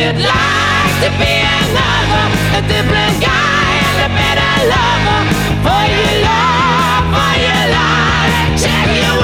you'd like to be another, a different guy and a better lover. For your love, for your life, check your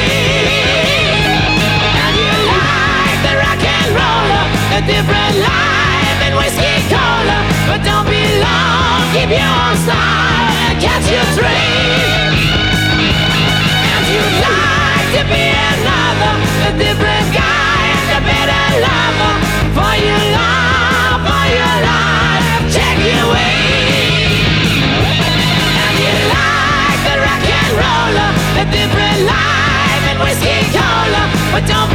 way. And you like the rock and roller, a different life and whiskey cola. But don't be long, keep your own style and catch your train. And you'd like to be another, a different guy and a better lover. For your love, for your life, check your way. And you like the rock and roller, a different life and whiskey cola. But don't